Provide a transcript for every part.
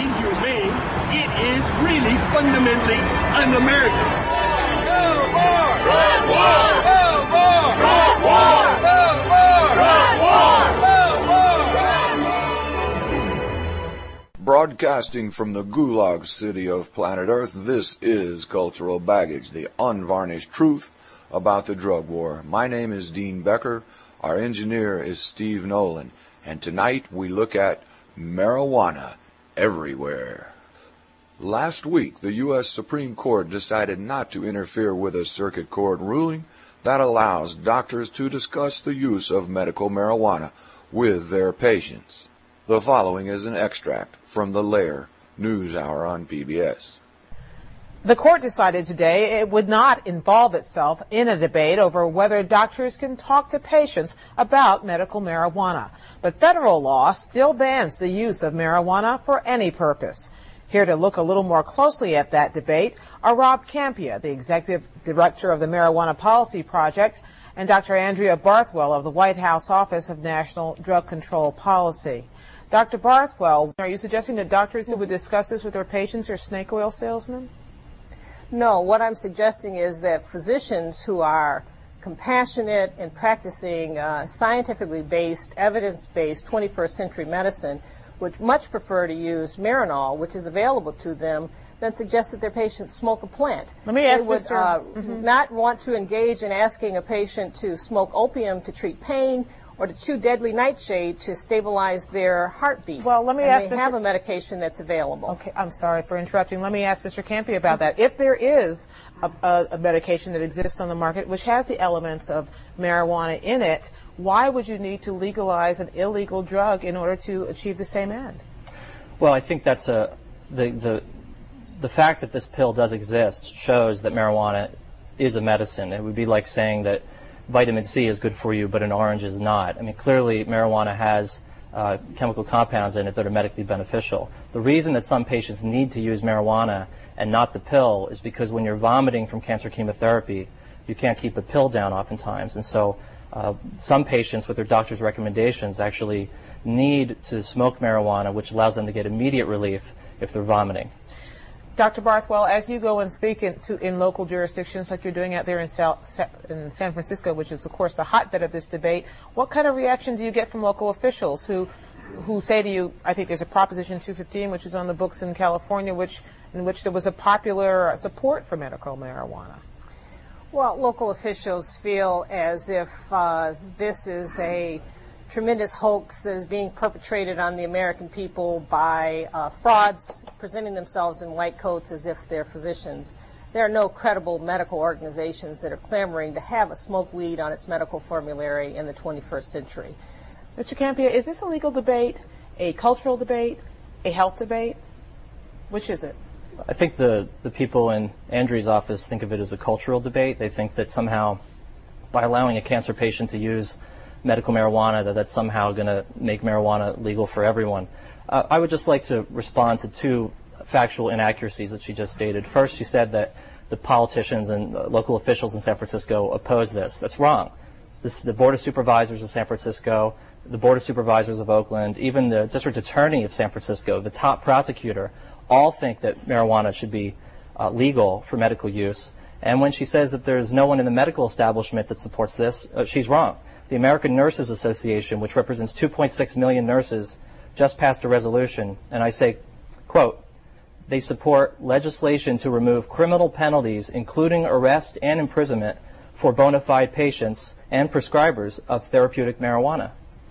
inhumane. It is really fundamentally un-American. No more! Drug war! No more! Drug war! No more! Drug war! No more! Broadcasting from the Gulag city of planet Earth, this is Cultural Baggage, the unvarnished truth about the drug war. My name is Dean Becker. Our engineer is Steve Nolan. And tonight we look at marijuana everywhere. Last week, the U.S. Supreme Court decided not to interfere with a circuit court ruling that allows doctors to discuss the use of medical marijuana with their patients. The following is an extract from the Lair News Hour on PBS. The court decided today it would not involve itself in a debate over whether doctors can talk to patients about medical marijuana. But federal law still bans the use of marijuana for any purpose. Here to look a little more closely at that debate are Rob Kampia, the executive director of the Marijuana Policy Project, and Dr. Andrea Barthwell of the White House Office of National Drug Control Policy. Dr. Barthwell, are you suggesting that doctors who would discuss this with their patients are snake oil salesmen? No, what I'm suggesting is that physicians who are compassionate and practicing scientifically based, evidence-based 21st century medicine would much prefer to use Marinol, which is available to them, than suggest that their patients smoke a plant. Let me ask they would not want to engage in asking a patient to smoke opium to treat pain or to chew deadly nightshade to stabilize their heartbeat. Well, let me ask they have a medication that's available. Okay, I'm sorry for interrupting. Let me ask Mr. Kampia about that. If there is a medication that exists on the market which has the elements of marijuana in it, why would you need to legalize an illegal drug in order to achieve the same end? Well, I think that's the fact that this pill does exist shows that marijuana is a medicine. It would be like saying that vitamin C is good for you, but an orange is not. I mean, clearly marijuana has chemical compounds in it that are medically beneficial. The reason that some patients need to use marijuana and not the pill is because when you're vomiting from cancer chemotherapy, you can't keep a pill down oftentimes. And so some patients with their doctor's recommendations actually need to smoke marijuana, which allows them to get immediate relief if they're vomiting. Dr. Barthwell, as you go and speak in local jurisdictions like you're doing out there in San Francisco, which is, of course, the hotbed of this debate, what kind of reaction do you get from local officials who say to you, I think there's a Proposition 215, which is on the books in California, in which there was a popular support for medical marijuana? Well, local officials feel as if this is a tremendous hoax that is being perpetrated on the American people by frauds presenting themselves in white coats as if they're physicians. There are no credible medical organizations that are clamoring to have a smoke weed on its medical formulary in the 21st century. Mr. Kampia, is this a legal debate, a cultural debate, a health debate? Which is it? I think the people in Andrea's office think of it as a cultural debate. They think that somehow by allowing a cancer patient to use medical marijuana, that's somehow going to make marijuana legal for everyone. I would just like to respond to two factual inaccuracies that she just stated. First, she said that the politicians and local officials in San Francisco oppose this. That's wrong. The Board of Supervisors of San Francisco, the Board of Supervisors of Oakland, even the District Attorney of San Francisco, the top prosecutor, all think that marijuana should be legal for medical use. And when she says that there's no one in the medical establishment that supports this, she's wrong. The American Nurses Association, which represents 2.6 million nurses, just passed a resolution, and I say, quote, they support legislation to remove criminal penalties, including arrest and imprisonment, for bona fide patients and prescribers of therapeutic marijuana.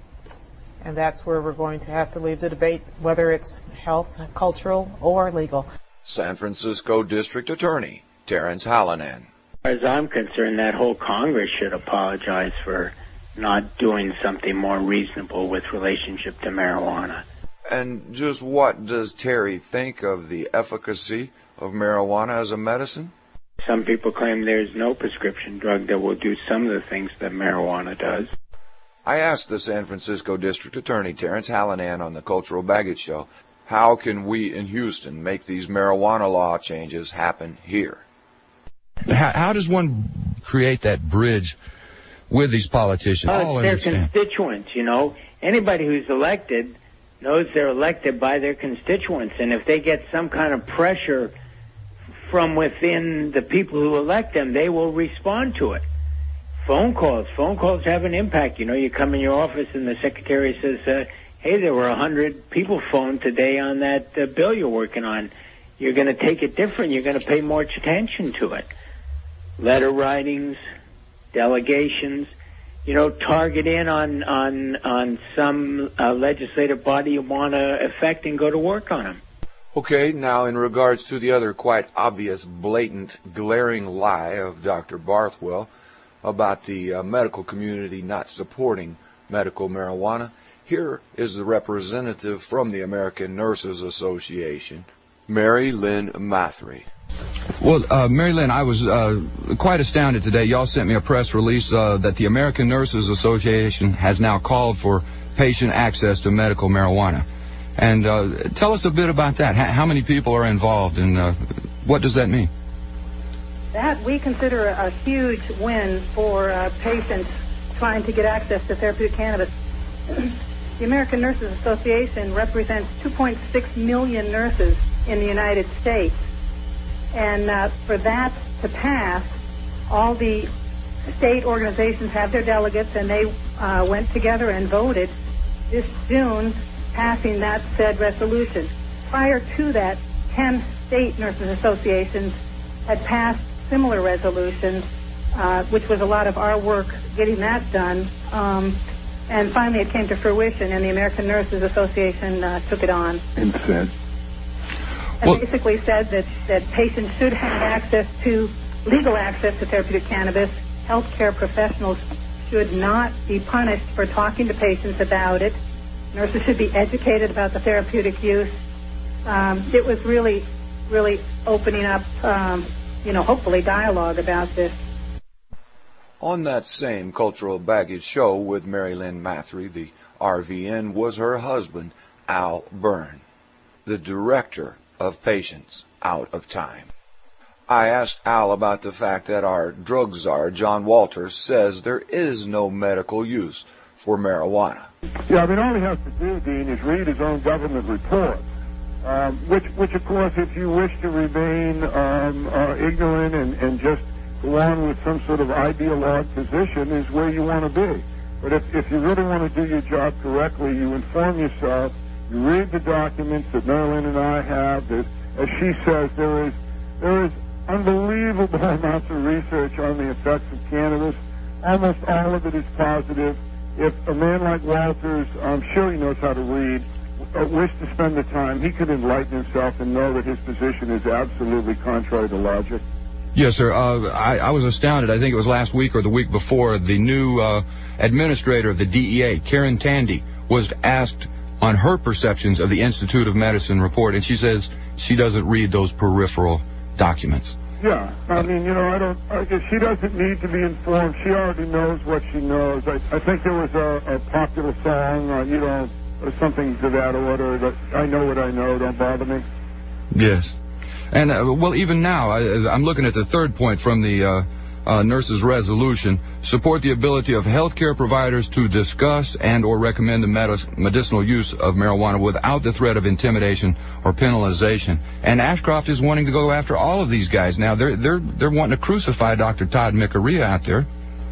And that's where we're going to have to leave the debate, whether it's health, cultural, or legal. San Francisco District Attorney Terrence Hallinan. As I'm concerned, that whole Congress should apologize for not doing something more reasonable with relationship to marijuana. And just what does Terry think of the efficacy of marijuana as a medicine? Some people claim there's no prescription drug that will do some of the things that marijuana does. I asked the San Francisco District Attorney Terrence Hallinan on the Cultural Baggage Show, how can we in Houston make these marijuana law changes happen here? How does one create that bridge with these politicians? They're constituents, you know. Anybody who's elected knows they're elected by their constituents, and if they get some kind of pressure from within the people who elect them, they will respond to it. Phone calls have an impact. You know, you come in your office and the secretary says, hey, there were 100 people phoned today on that bill you're working on. You're going to take it different. You're going to pay more attention to it. Letter writings, delegations, you know, target in on some legislative body you want to affect and go to work on them. Okay, now in regards to the other quite obvious, blatant, glaring lie of Dr. Barthwell about the medical community not supporting medical marijuana, here is the representative from the American Nurses Association, Mary Lynn Mathry. Well, Mary Lynn, I was quite astounded today. Y'all sent me a press release that the American Nurses Association has now called for patient access to medical marijuana. And tell us a bit about that. How many people are involved, and what does that mean? That we consider a huge win for patients trying to get access to therapeutic cannabis. The American Nurses Association represents 2.6 million nurses in the United States. And for that to pass, all the state organizations have their delegates, and they went together and voted this June passing that said resolution. Prior to that, 10 state nurses associations had passed similar resolutions, which was a lot of our work getting that done. And finally it came to fruition, and the American Nurses Association took it on. And said? And basically said that patients should have legal access to therapeutic cannabis. Healthcare professionals should not be punished for talking to patients about it. Nurses should be educated about the therapeutic use. It was really, really opening up, hopefully dialogue about this. On that same Cultural Baggage show with Mary Lynn Mathry, the RVN, was her husband, Al Byrne, the director of Patients Out of Time. I asked Al about the fact that our drug czar, John Walters, says there is no medical use for marijuana. Yeah, I mean, all he has to do, Dean, is read his own government reports, which of course, if you wish to remain ignorant and just go on with some sort of ideologue position, is where you want to be. But if you really want to do your job correctly, you inform yourself, you read the documents that Marilyn and I have, that, as she says, there is unbelievable amounts of research on the effects of cannabis. Almost all of it is positive. If a man like Walters, I'm sure he knows how to read, wished to spend the time, he could enlighten himself and know that his position is absolutely contrary to logic. Yes, sir. I was astounded. I think it was last week or the week before. The new administrator of the DEA, Karen Tandy, was asked on her perceptions of the Institute of Medicine report, and she says she doesn't read those peripheral documents. Yeah, I mean, she doesn't need to be informed. She already knows what she knows. I think there was a popular song, or something to that order, that I know what I know, don't bother me. Yes. And, even now, I'm looking at the third point from the nurses' resolution, support the ability of healthcare providers to discuss and or recommend the medicinal use of marijuana without the threat of intimidation or penalization. And Ashcroft is wanting to go after all of these guys now. They're wanting to crucify Dr. Todd Micairea out there.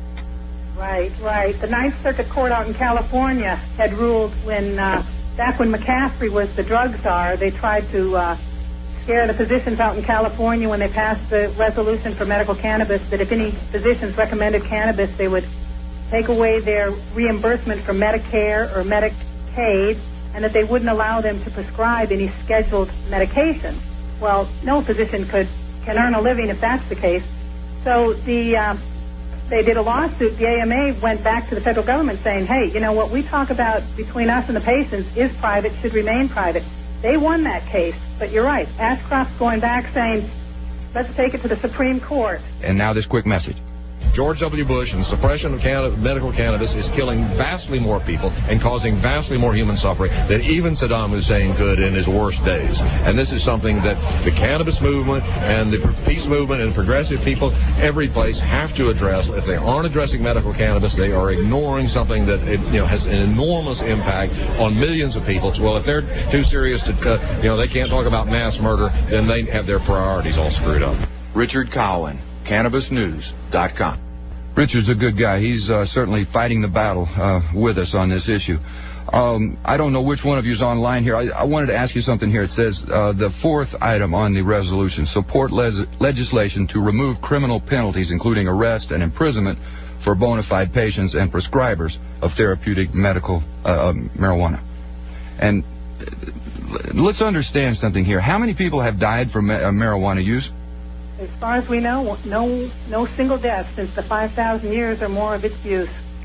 Right. The Ninth Circuit Court out in California had ruled back when McCaffrey was the drug czar, they tried to scare the physicians out in California when they passed the resolution for medical cannabis that if any physicians recommended cannabis, they would take away their reimbursement from Medicare or Medicaid, and that they wouldn't allow them to prescribe any scheduled medication. Well, no physician can earn a living if that's the case. So they did a lawsuit. The AMA went back to the federal government saying, hey, what we talk about between us and the patients is private, should remain private. They won that case, but you're right. Ashcroft's going back saying, let's take it to the Supreme Court. And now this quick message. George W. Bush and suppression of medical cannabis is killing vastly more people and causing vastly more human suffering than even Saddam Hussein could in his worst days. And this is something that the cannabis movement and the peace movement and progressive people, every place, have to address. If they aren't addressing medical cannabis, they are ignoring something that has an enormous impact on millions of people. Well, if they're too serious to, they can't talk about mass murder, then they have their priorities all screwed up. Richard Cowan, CannabisNews.com. Richard's a good guy. He's certainly fighting the battle with us on this issue. I don't know which one of you is online here. I wanted to ask you something here. It says the fourth item on the resolution, support legislation to remove criminal penalties, including arrest and imprisonment for bona fide patients and prescribers of therapeutic medical marijuana. And let's understand something here. How many people have died from marijuana use? As far as we know, no single death since the 5,000 years or more of its use.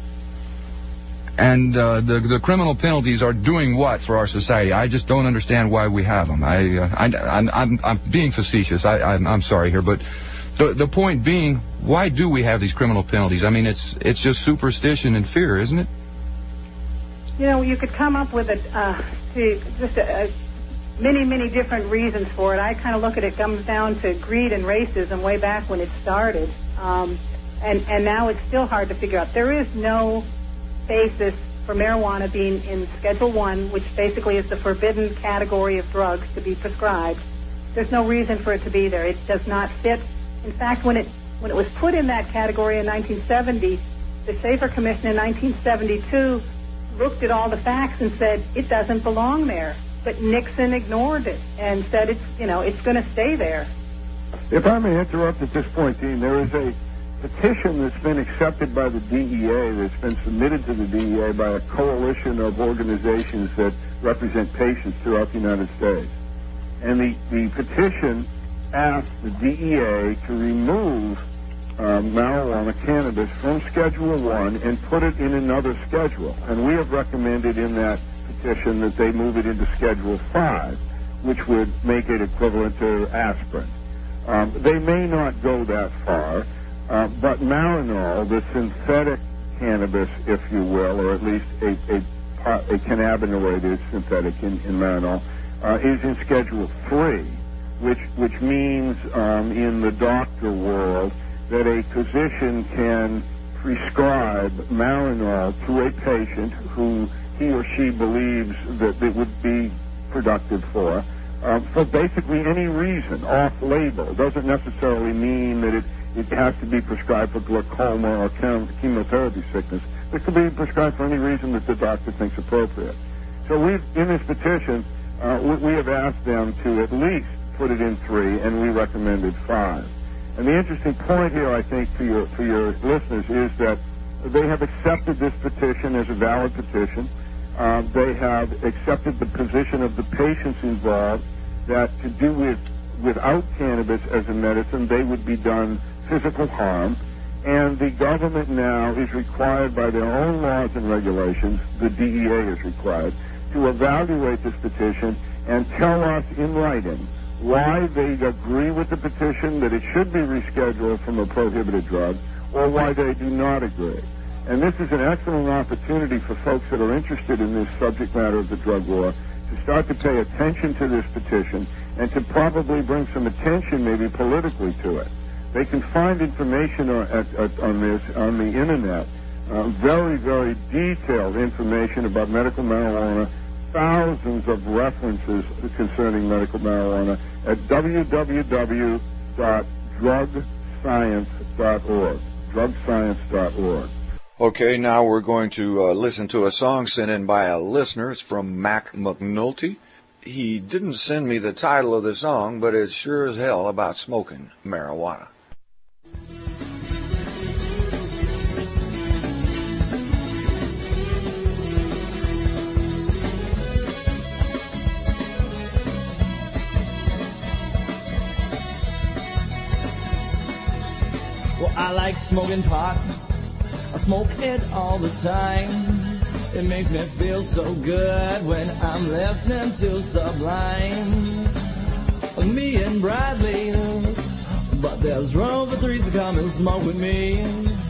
And the criminal penalties are doing what for our society? I just don't understand why we have them. I'm being facetious. I'm sorry here, but the point being, why do we have these criminal penalties? I mean, it's just superstition and fear, isn't it? You could come up with many different reasons for it. I kind of look at it comes down to greed and racism way back when it started, and now it's still hard to figure out. There is no basis for marijuana being in Schedule I, which basically is the forbidden category of drugs to be prescribed. There's no reason for it to be there. It does not fit. In fact, when it was put in that category in 1970, the Schaefer Commission in 1972 looked at all the facts and said it doesn't belong there. But Nixon ignored it and said it's going to stay there. If I may interrupt at this point, Dean, there is a petition that's been accepted by the DEA, that's been submitted to the DEA by a coalition of organizations that represent patients throughout the United States. And the petition asks the DEA to remove marijuana, cannabis, from Schedule I and put it in another schedule. And we have recommended in that petition that they move it into Schedule 5, which would make it equivalent to aspirin. They may not go that far, but Marinol, the synthetic cannabis, if you will, or at least a cannabinoid is synthetic in Marinol, is in Schedule 3, which means in the doctor world that a physician can prescribe Marinol to a patient who he or she believes that it would be productive for basically any reason, off-label. It doesn't necessarily mean that it has to be prescribed for glaucoma or chemotherapy sickness. It could be prescribed for any reason that the doctor thinks appropriate. So in this petition, we have asked them to at least put it in 3, and we recommended 5. And the interesting point here, I think, for your listeners is that they have accepted this petition as a valid petition. They have accepted the position of the patients involved that to do without cannabis as a medicine, they would be done physical harm. And the government now is required by their own laws and regulations, the DEA is required, to evaluate this petition and tell us in writing why they agree with the petition that it should be rescheduled from a prohibited drug or why they do not agree. And this is an excellent opportunity for folks that are interested in this subject matter of the drug war to start to pay attention to this petition and to probably bring some attention maybe politically to it. They can find information on this on the Internet, very, very detailed information about medical marijuana, thousands of references concerning medical marijuana at www.drugscience.org, drugscience.org. Okay, now we're going to listen to a song sent in by a listener. It's from Mac McNulty. He didn't send me the title of the song, but it's sure as hell about smoking marijuana. Well, I like smoking pot. I smoke it all the time. It makes me feel so good when I'm listening to Sublime. Me and Bradley, but there's room for 3 to come and smoke with me.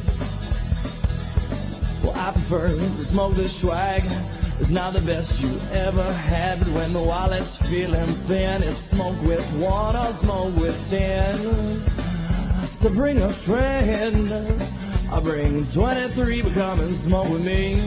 Well, I prefer to smoke the swag. It's not the best you ever had, but when the wallet's feeling thin, it's smoke with 1 or smoke with 10. So bring a friend. I bring 23, but come and smoke with me.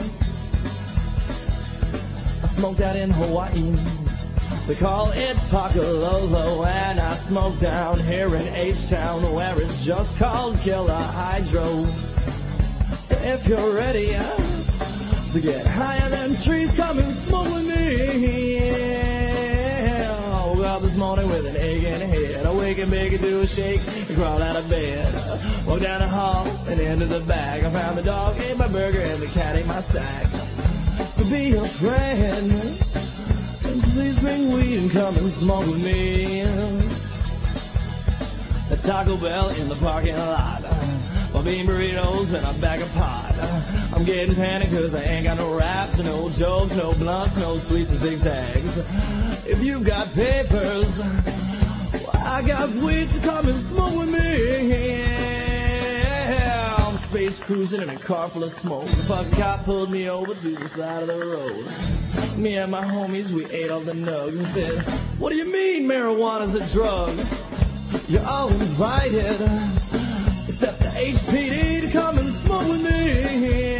I smoked out in Hawaii. They call it Pakalolo, and I smoke down here in H-Town, where it's just called Killer Hydro. So if you're ready to get higher than trees, come and smoke with me. I woke up this morning with an aching head. I wake and bake and do a shake and crawl out of bed. Walk down the hall and into the back. I found the dog, ate my burger, and the cat ate my sack. So be a friend, and please bring weed and come and smoke with me. At Taco Bell in the parking lot, my bean burritos and a bag of pot. I'm getting panicked cause I ain't got no raps, no jokes, no blunts, no sweets and zigzags. If you've got papers, well, I got weed to come and smoke with me. I'm space cruising in a car full of smoke. The fucking cop pulled me over to the side of the road. Me and my homies, we ate all the nugs and said, what do you mean marijuana's a drug? You're all invited, except the HPD, to come and smoke with me.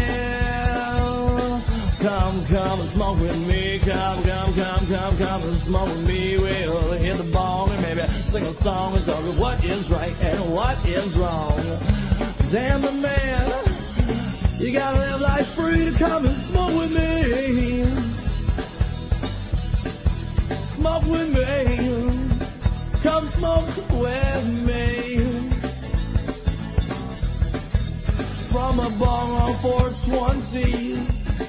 Come and smoke with me. Come and smoke with me. We'll hit the bong and maybe sing a song and talk about what is right and what is wrong. Damn the man, you gotta live life free to come and smoke with me. Smoke with me. Come smoke with me. From a bong on 420.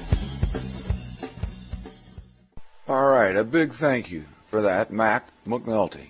All right, a big thank you for that, Mac McNulty.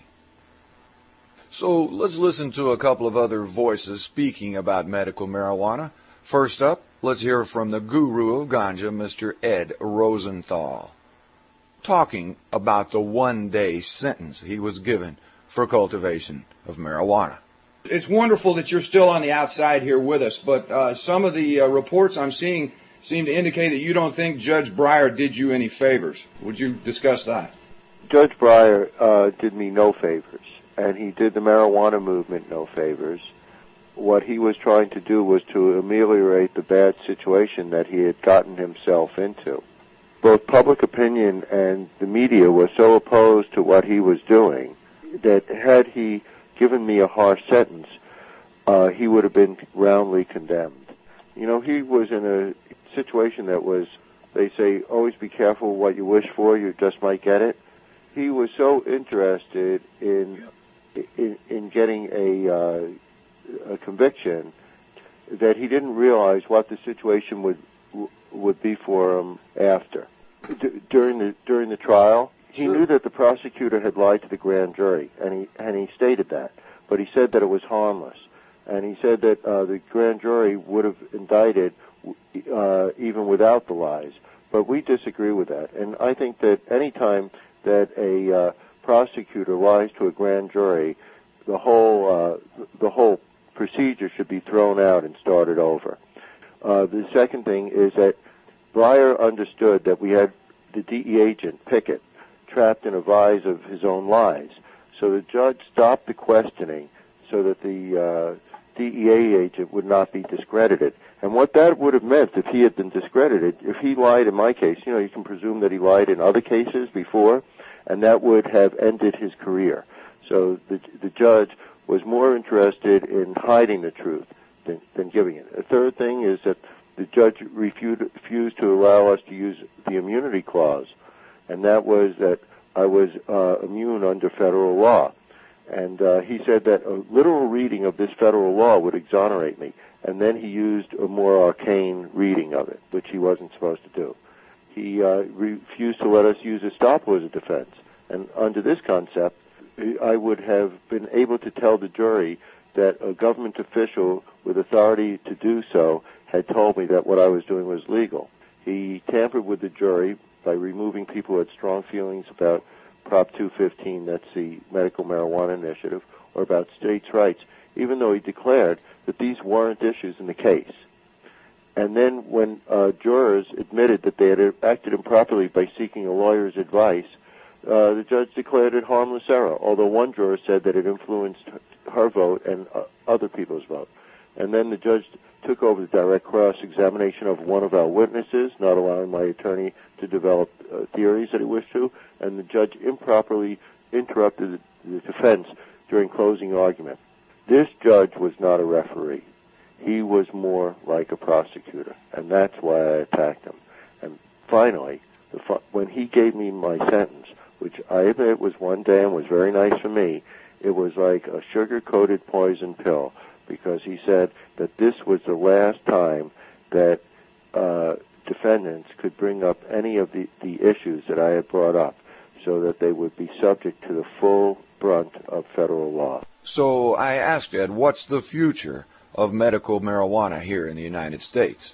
So let's listen to a couple of other voices speaking about medical marijuana. First up, let's hear from the guru of ganja, Mr. Ed Rosenthal, talking about the one-day sentence he was given for cultivation of marijuana. It's wonderful that you're still on the outside here with us, but some of the reports I'm seeing seem to indicate that you don't think Judge Breyer did you any favors. Would you discuss that? Judge Breyer did me no favors, and he did the marijuana movement no favors. What he was trying to do was to ameliorate the bad situation that he had gotten himself into. Both public opinion and the media were so opposed to what he was doing that had he given me a harsh sentence, he would have been roundly condemned. You know, he was in a situation that was, they say, always be careful what you wish for, you just might get it. He was so interested in getting a conviction that he didn't realize what the situation would be for him after. During the trial, he knew that the prosecutor had lied to the grand jury, and he stated that, but he said that it was harmless, and he said that the grand jury would have indicted even without the lies. But we disagree with that, and I think that any time that a prosecutor lies to a grand jury, the whole procedure should be thrown out and started over. The second thing is that Breyer understood that we had the DEA agent, Pickett, trapped in a vise of his own lies. So the judge stopped the questioning so that the DEA agent would not be discredited. And what that would have meant if he had been discredited, if he lied in my case, you know, you can presume that he lied in other cases before, and that would have ended his career. So the judge was more interested in hiding the truth than giving it. A third thing is that the judge refused to allow us to use the immunity clause, and that was that I was immune under federal law. And he said that a literal reading of this federal law would exonerate me, and then he used a more arcane reading of it, which he wasn't supposed to do. He refused to let us use estoppel as a defense, and under this concept, I would have been able to tell the jury that a government official with authority to do so had told me that what I was doing was legal. He tampered with the jury by removing people who had strong feelings about Prop 215, that's the medical marijuana initiative, or about states' rights, even though he declared that these weren't issues in the case. And then when jurors admitted that they had acted improperly by seeking a lawyer's advice, the judge declared it harmless error, although one juror said that it influenced her vote and other people's vote. And then the judge took over the direct cross-examination of one of our witnesses, not allowing my attorney to develop theories that he wished to, and the judge improperly interrupted the defense during closing argument. This judge was not a referee. He was more like a prosecutor, and that's why I attacked him. And finally, when he gave me my sentence, which I admit was one day and was very nice for me, it was like a sugar-coated poison pill, because he said that this was the last time that defendants could bring up any of the issues that I had brought up, so that they would be subject to the full brunt of federal law. So I asked Ed, what's the future of medical marijuana here in the United States?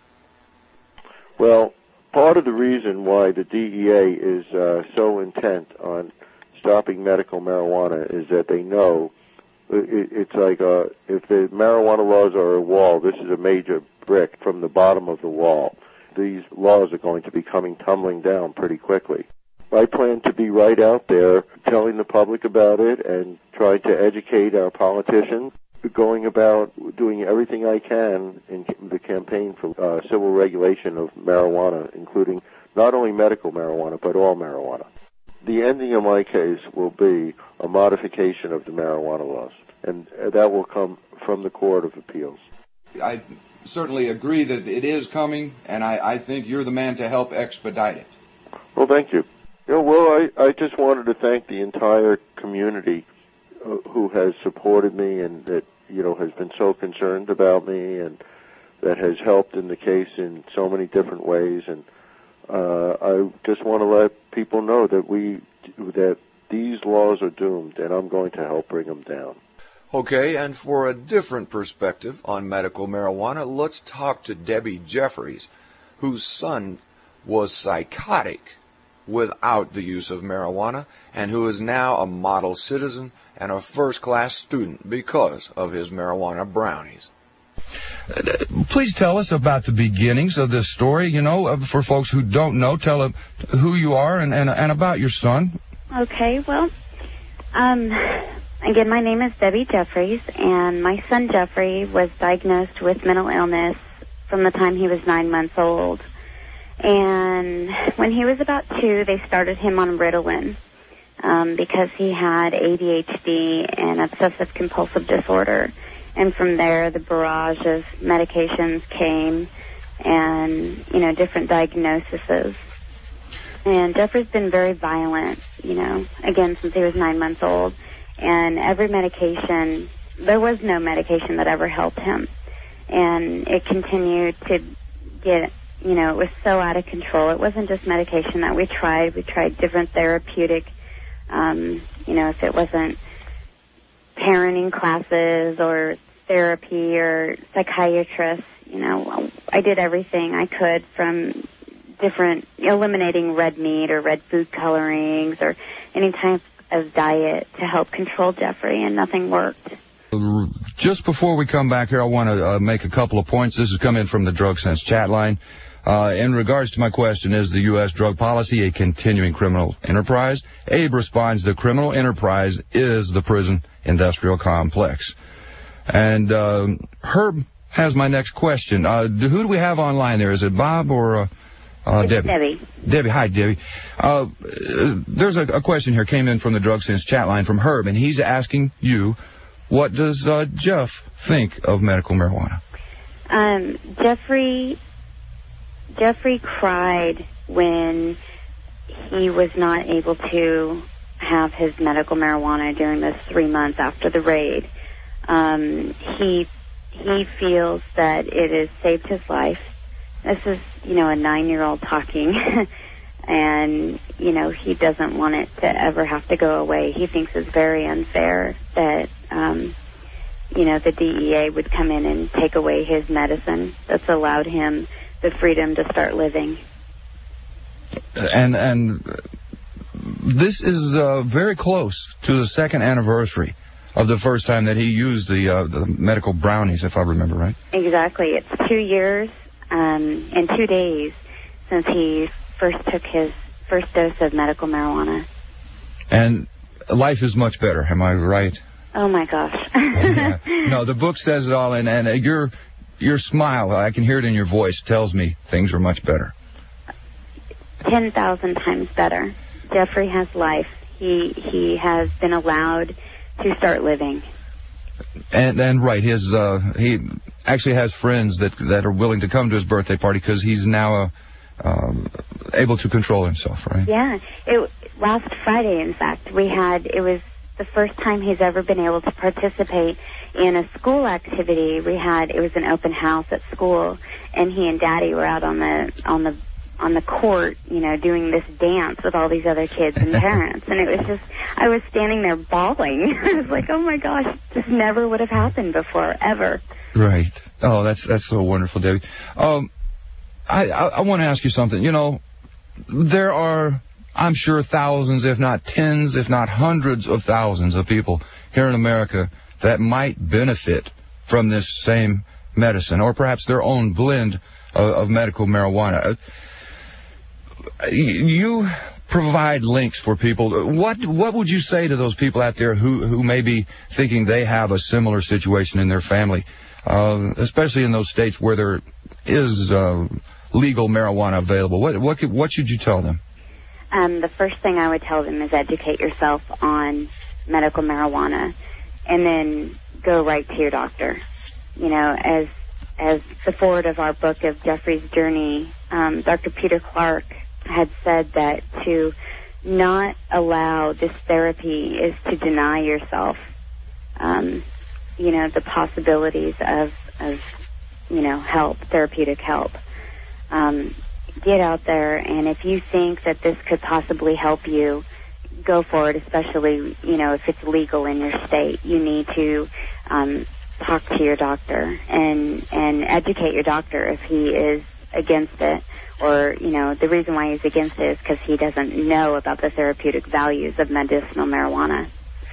Well, part of the reason why the DEA is so intent on stopping medical marijuana is that they know it's like if the marijuana laws are a wall, this is a major brick from the bottom of the wall. These laws are going to be coming tumbling down pretty quickly. I plan to be right out there telling the public about it and trying to educate our politicians, going about doing everything I can in the campaign for civil regulation of marijuana, including not only medical marijuana, but all marijuana. The ending of my case will be a modification of the marijuana laws, and that will come from the Court of Appeals. I certainly agree that it is coming, and I think you're the man to help expedite it. Well, thank you. Well, I just wanted to thank the entire community who has supported me and that, has been so concerned about me and that has helped in the case in so many different ways. And I just want to let people know that these laws are doomed, and I'm going to help bring them down. Okay, and for a different perspective on medical marijuana, let's talk to Debbie Jeffries, whose son was psychotic without the use of marijuana, and who is now a model citizen and a first-class student because of his marijuana brownies. Please tell us about the beginnings of this story. For folks who don't know, tell them who you are and about your son. Okay, well, again, my name is Debbie Jeffries, and my son Jeffrey was diagnosed with mental illness from the time he was 9 months old. And when he was about 2, they started him on Ritalin because he had ADHD and obsessive-compulsive disorder. And from there, the barrage of medications came and, different diagnoses. And Jeffrey's been very violent, again, since he was 9 months old. And every medication, there was no medication that ever helped him. And it continued to get, it was so out of control. It wasn't just medication that we tried. We tried different therapeutic, if it wasn't parenting classes or therapy or psychiatrists, I did everything I could, from different, eliminating red meat or red food colorings or any type of diet to help control Jeffrey, and nothing worked. Just before we come back here, I want to make a couple of points. This has come in from the Drug Sense chat line. In regards to my question, is the U.S. drug policy a continuing criminal enterprise? Abe responds, the criminal enterprise is the prison industrial complex. And Herb has my next question. Who do we have online there? Is it Bob or Debbie? Debbie. Debbie. Hi, Debbie. There's a question here, came in from the Drug Sense chat line from Herb, and he's asking you, what does Jeff think of medical marijuana? Jeffrey cried when he was not able to have his medical marijuana during those 3 months after the raid. He feels that it has saved his life. This is, a 9-year-old talking, and, he doesn't want it to ever have to go away. He thinks it's very unfair that, the DEA would come in and take away his medicine that's allowed him the freedom to start living. And this is very close to the second anniversary of the first time that he used the medical brownies, if I remember right. Exactly. It's 2 years in 2 days since he first took his first dose of medical marijuana. And life is much better, am I right? Oh, my gosh. Yeah. No, the book says it all, and your smile, I can hear it in your voice, tells me things are much better. 10,000 times better. Jeffrey has life. He has been allowed to start living. And right, he actually has friends that are willing to come to his birthday party because he's now able to control himself, right? Yeah. Last Friday, in fact, it was the first time he's ever been able to participate in a school activity. It was an open house at school, and he and Daddy were out on the court, doing this dance with all these other kids and parents. And it was just, I was standing there bawling. I was like, oh my gosh, this never would have happened before, ever. Right. Oh, that's so wonderful, Debbie. I want to ask you something. There are, I'm sure, thousands, if not tens, if not hundreds of thousands of people here in America that might benefit from this same medicine, or perhaps their own blend of medical marijuana. You provide links for people. What would you say to those people out there who may be thinking they have a similar situation in their family, especially in those states where there is legal marijuana available? What should you tell them? The first thing I would tell them is educate yourself on medical marijuana, and then go right to your doctor. As the foreword of our book of Jeffrey's journey, Dr. Peter Clark had said that to not allow this therapy is to deny yourself, the possibilities of help, therapeutic help. Get out there, and if you think that this could possibly help you, go for it, especially, if it's legal in your state. You need to talk to your doctor and educate your doctor if he is against it, or, the reason why he's against it is because he doesn't know about the therapeutic values of medicinal marijuana.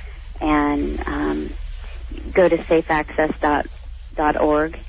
And go to safeaccess.org,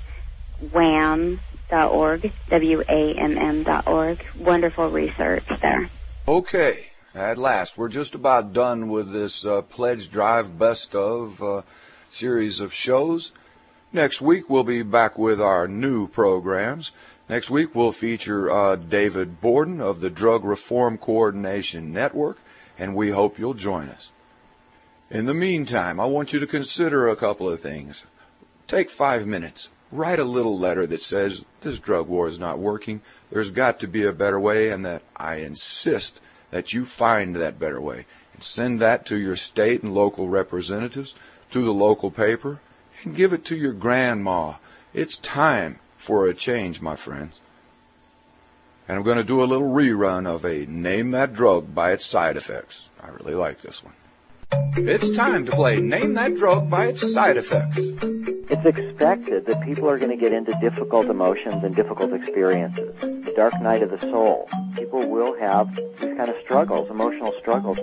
WAMM.org, WAMM.org. Wonderful research there. Okay, at last, we're just about done with this Pledge Drive Best of series of shows. Next week, we'll be back with our new programs. Next week, we'll feature David Borden of the Drug Reform Coordination Network, and we hope you'll join us. In the meantime, I want you to consider a couple of things. Take 5 minutes. Write a little letter that says, this drug war is not working. There's got to be a better way, and that I insist that you find that better way. And send that to your state and local representatives, to the local paper, and give it to your grandma. It's time for a change, my friends. And I'm going to do a little rerun of a Name That Drug by its Side Effects. I really like this one. It's time to play Name That Drug by its Side Effects. It's expected that people are going to get into difficult emotions and difficult experiences. The dark night of the soul. People will have these kind of struggles, emotional struggles.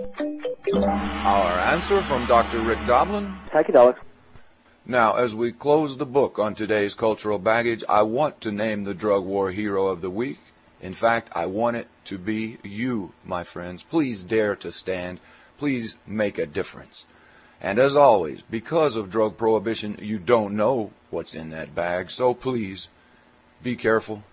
Our answer from Dr. Rick Doblin. Psychedelics. Now, as we close the book on today's cultural baggage, I want to name the drug war hero of the week. In fact, I want it to be you, my friends. Please dare to stand. Please make a difference. And as always, because of drug prohibition, you don't know what's in that bag, so please, be careful.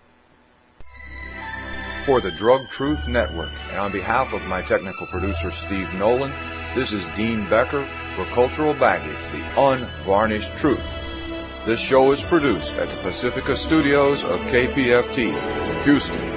For the Drug Truth Network, and on behalf of my technical producer, Steve Nolan, this is Dean Becker for Cultural Baggage, the Unvarnished Truth. This show is produced at the Pacifica Studios of KPFT, Houston,